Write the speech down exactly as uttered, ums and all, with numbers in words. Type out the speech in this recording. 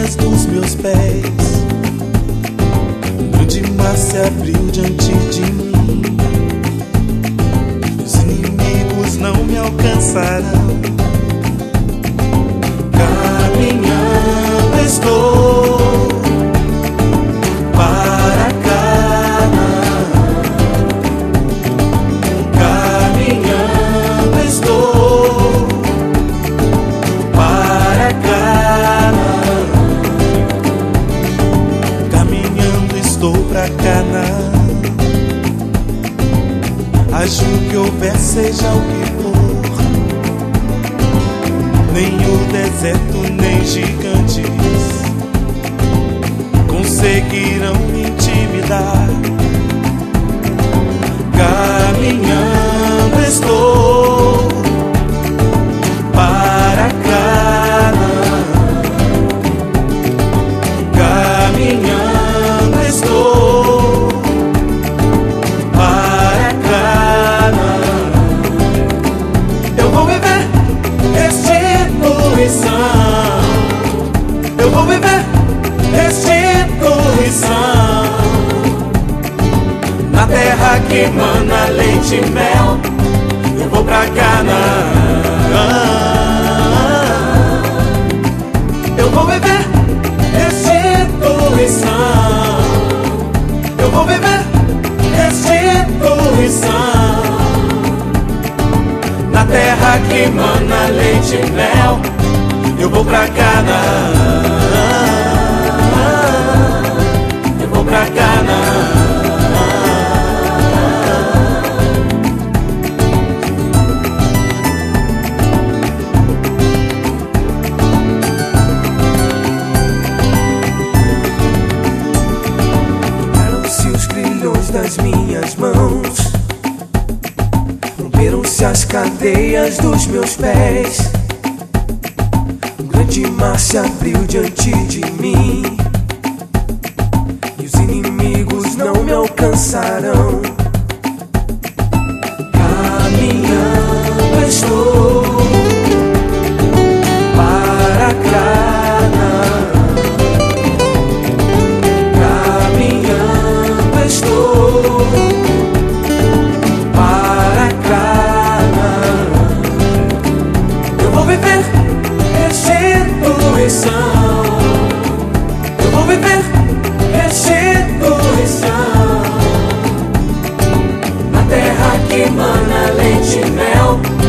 areias dos meus pés. Um grande mar se abriu diante de mim. Os inimigos não me alcançarão. Caminhando estou para Canaã. Caminhando estou para Canaã. Caminhando estou para Canaã. Haja o que houver, seja o que for, nem o deserto, nem gigantes conseguirão me intimidar. Caminhando estou para Canaã. Caminhando estou para Canaã. Eu vou viver restituição. Eu vou viver restituição. Na terra que mana leite e mel, eu vou pra Canaã. Eu vou viver restituição. Eu vou viver restituição. Na terra que mana leite e mel, eu vou pra Canaã. Eu vou pra Canaã. Tocaram-se os grilhões das minhas mãos, romperam-se as cadeias dos meus pés. Um grande mar se abriu diante de mim, e os inimigos não me alcançarão. Caminhando estou para Canaã. Caminhando estou para Canaã. Eu vou viver restituição. Eu vou viver restituição. Na terra que mana leite e mel,